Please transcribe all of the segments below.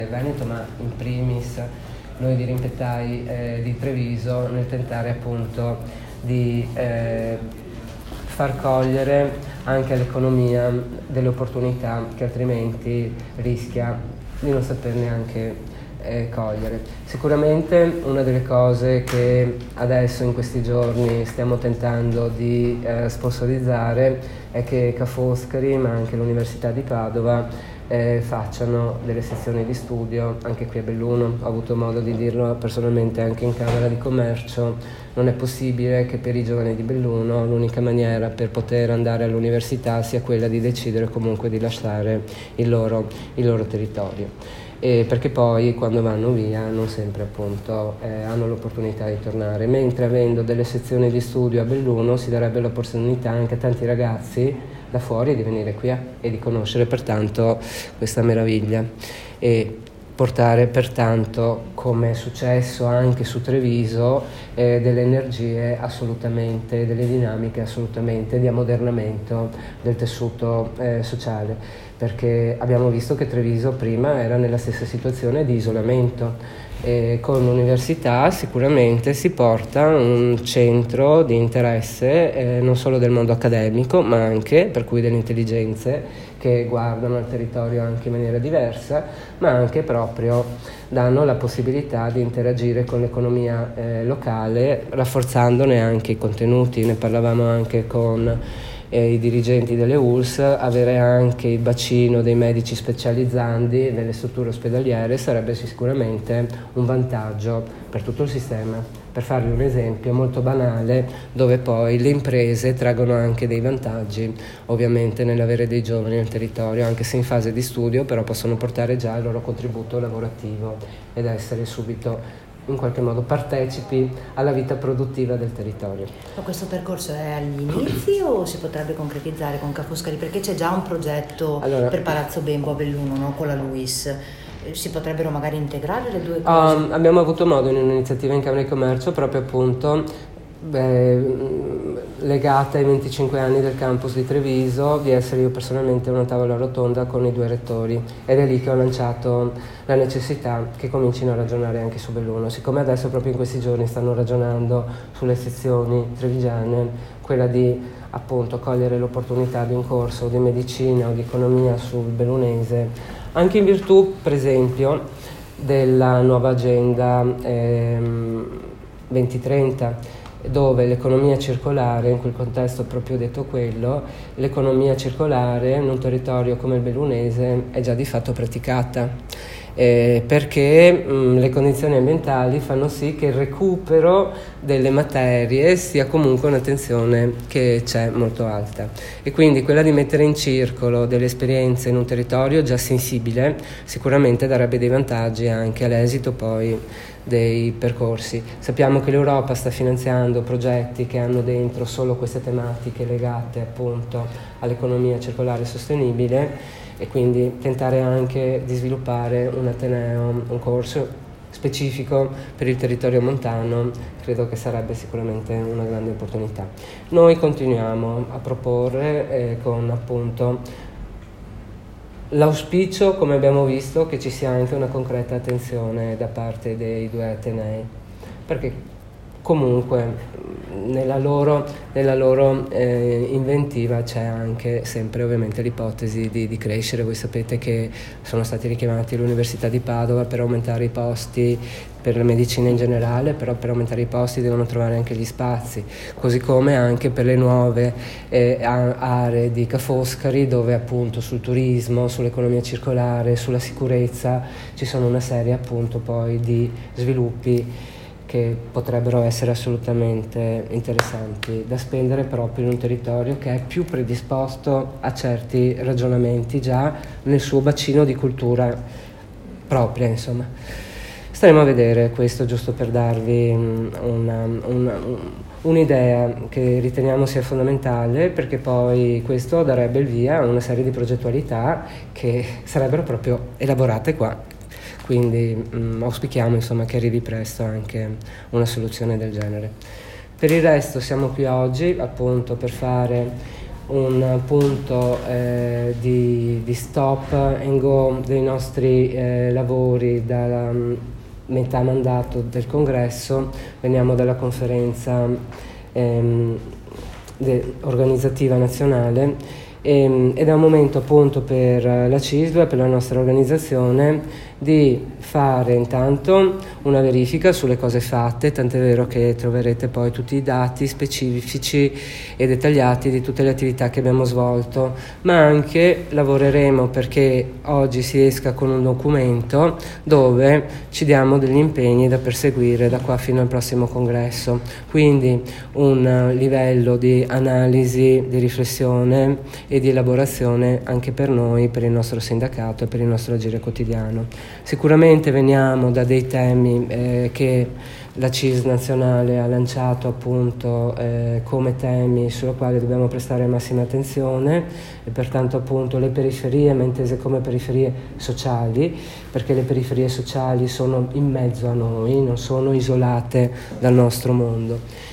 Veneto, ma in primis noi dirimpettai di Treviso, nel tentare appunto di far cogliere anche all'economia delle opportunità che altrimenti rischia di non saper neanche cogliere. Sicuramente una delle cose che adesso in questi giorni stiamo tentando di sponsorizzare è che Ca' Foscari, ma anche l'Università di Padova, facciano delle sezioni di studio anche qui a Belluno. Ho avuto modo di dirlo personalmente anche in Camera di Commercio. Non è possibile che per i giovani di Belluno l'unica maniera per poter andare all'università sia quella di decidere comunque di lasciare il loro territorio. Perché poi quando vanno via non sempre appunto hanno l'opportunità di tornare, mentre avendo delle sezioni di studio a Belluno si darebbe l'opportunità anche a tanti ragazzi da fuori di venire qui e di conoscere pertanto questa meraviglia e portare pertanto, come è successo anche su Treviso, delle energie assolutamente, delle dinamiche assolutamente di ammodernamento del tessuto sociale, perché abbiamo visto che Treviso prima era nella stessa situazione di isolamento. Con l'università sicuramente si porta un centro di interesse non solo del mondo accademico, ma anche per cui delle intelligenze che guardano al territorio anche in maniera diversa, ma anche proprio danno la possibilità di interagire con l'economia locale, rafforzandone anche i contenuti. Ne parlavamo anche con i dirigenti delle ULSS. Avere anche il bacino dei medici specializzandi nelle strutture ospedaliere sarebbe sicuramente un vantaggio per tutto il sistema. Per farvi un esempio molto banale, dove poi le imprese traggono anche dei vantaggi, ovviamente nell'avere dei giovani nel territorio, anche se in fase di studio, però possono portare già il loro contributo lavorativo ed essere subito in qualche modo partecipi alla vita produttiva del territorio. Ma questo percorso è agli inizi o si potrebbe concretizzare con Ca' Foscari? Perché c'è già un progetto per Palazzo Bembo a Belluno, no? Con la LUISS. Si potrebbero magari integrare le due cose? Abbiamo avuto modo in un'iniziativa in Camera di Commercio proprio appunto legata ai 25 anni del campus di Treviso, di essere io personalmente a una tavola rotonda con i due rettori, ed è lì che ho lanciato la necessità che comincino a ragionare anche su Belluno. Siccome adesso proprio in questi giorni stanno ragionando sulle sezioni trevigiane, quella di appunto cogliere l'opportunità di un corso di medicina o di economia sul bellunese, anche in virtù per esempio della nuova agenda 2030, dove l'economia circolare, in quel contesto proprio detto quello, l'economia circolare in un territorio come il bellunese è già di fatto praticata, perché le condizioni ambientali fanno sì che il recupero delle materie sia comunque un'attenzione che c'è molto alta, e quindi quella di mettere in circolo delle esperienze in un territorio già sensibile sicuramente darebbe dei vantaggi anche all'esito poi dei percorsi. Sappiamo che l'Europa sta finanziando progetti che hanno dentro solo queste tematiche legate appunto all'economia circolare sostenibile, e quindi tentare anche di sviluppare un ateneo, un corso specifico per il territorio montano, credo che sarebbe sicuramente una grande opportunità. Noi continuiamo a proporre con appunto l'auspicio, come abbiamo visto, che ci sia anche una concreta attenzione da parte dei due atenei, perché comunque nella loro inventiva c'è anche sempre ovviamente l'ipotesi di crescere. Voi sapete che sono stati richiamati all'Università di Padova per aumentare i posti per la medicina in generale, però per aumentare i posti devono trovare anche gli spazi, così come anche per le nuove aree di Ca' Foscari, dove appunto sul turismo, sull'economia circolare, sulla sicurezza ci sono una serie appunto poi di sviluppi che potrebbero essere assolutamente interessanti da spendere proprio in un territorio che è più predisposto a certi ragionamenti già nel suo bacino di cultura propria, insomma. Staremo a vedere, questo giusto per darvi un'idea che riteniamo sia fondamentale, perché poi questo darebbe il via a una serie di progettualità che sarebbero proprio elaborate qua. Quindi auspichiamo insomma che arrivi presto anche una soluzione del genere. Per il resto siamo qui oggi appunto per fare un punto di stop and go dei nostri lavori dalla metà mandato del congresso. Veniamo dalla conferenza organizzativa nazionale ed è un momento appunto per la CISL, per la nostra organizzazione, di fare intanto una verifica sulle cose fatte, tant'è vero che troverete poi tutti i dati specifici e dettagliati di tutte le attività che abbiamo svolto, ma anche lavoreremo perché oggi si esca con un documento dove ci diamo degli impegni da perseguire da qua fino al prossimo congresso, quindi un livello di analisi, di riflessione e di elaborazione anche per noi, per il nostro sindacato e per il nostro agire quotidiano. Sicuramente veniamo da dei temi che la CISL nazionale ha lanciato appunto come temi sui quali dobbiamo prestare massima attenzione, e pertanto appunto le periferie, ma intese come periferie sociali, perché le periferie sociali sono in mezzo a noi, non sono isolate dal nostro mondo.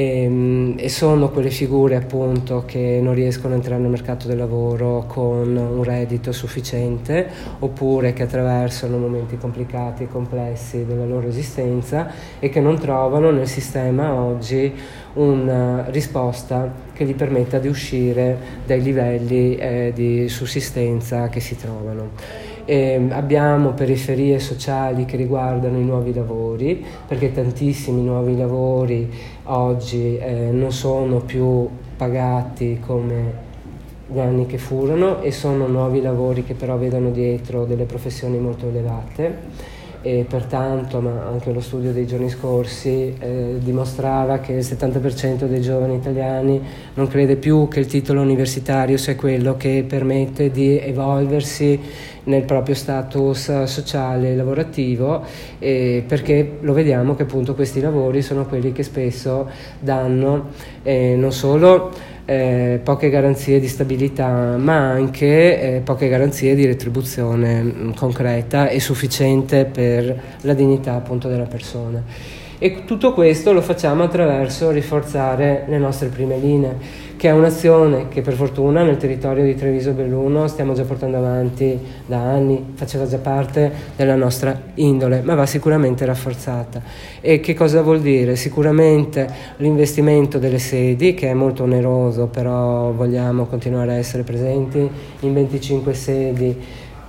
E sono quelle figure appunto che non riescono a entrare nel mercato del lavoro con un reddito sufficiente, oppure che attraversano momenti complicati e complessi della loro esistenza e che non trovano nel sistema oggi una risposta che gli permetta di uscire dai livelli di sussistenza che si trovano. Abbiamo periferie sociali che riguardano i nuovi lavori, perché tantissimi nuovi lavori oggi non sono più pagati come gli anni che furono, e sono nuovi lavori che però vedono dietro delle professioni molto elevate. E pertanto, ma anche lo studio dei giorni scorsi dimostrava che il 70% dei giovani italiani non crede più che il titolo universitario sia quello che permette di evolversi nel proprio status sociale e lavorativo, perché lo vediamo che appunto questi lavori sono quelli che spesso danno non solo poche garanzie di stabilità, ma anche poche garanzie di retribuzione concreta e sufficiente per la dignità appunto della persona. E tutto questo lo facciamo attraverso rinforzare le nostre prime linee, che è un'azione che per fortuna nel territorio di Treviso Belluno stiamo già portando avanti da anni, faceva già parte della nostra indole, ma va sicuramente rafforzata. E che cosa vuol dire? Sicuramente l'investimento delle sedi, che è molto oneroso, però vogliamo continuare a essere presenti in 25 sedi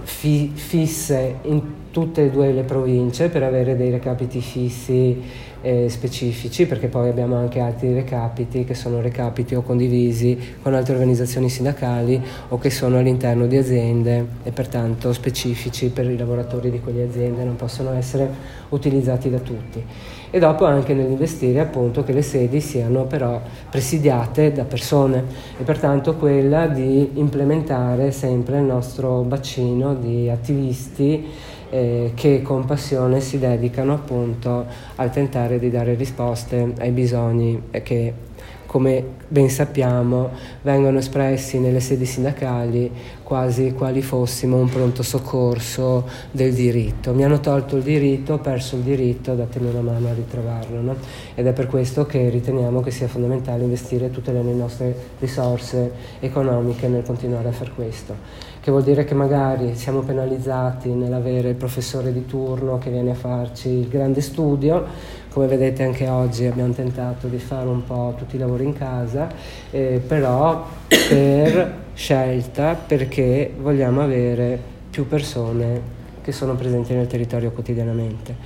fisse in tutte e due le province per avere dei recapiti fissi specifici, perché poi abbiamo anche altri recapiti che sono recapiti o condivisi con altre organizzazioni sindacali o che sono all'interno di aziende e pertanto specifici per i lavoratori di quelle aziende, non possono essere utilizzati da tutti. E dopo anche nell'investire appunto che le sedi siano però presidiate da persone, e pertanto quella di implementare sempre il nostro bacino di attivisti che con passione si dedicano appunto al tentare di dare risposte ai bisogni che, come ben sappiamo, vengono espressi nelle sedi sindacali quasi quali fossimo un pronto soccorso del diritto. Mi hanno tolto il diritto, ho perso il diritto, datemi una mano a ritrovarlo, no? Ed è per questo che riteniamo che sia fondamentale investire tutte le nostre risorse economiche nel continuare a far questo. Che vuol dire che magari siamo penalizzati nell'avere il professore di turno che viene a farci il grande studio. Come vedete anche oggi abbiamo tentato di fare un po' tutti i lavori in casa, però per scelta, perché vogliamo avere più persone che sono presenti nel territorio quotidianamente.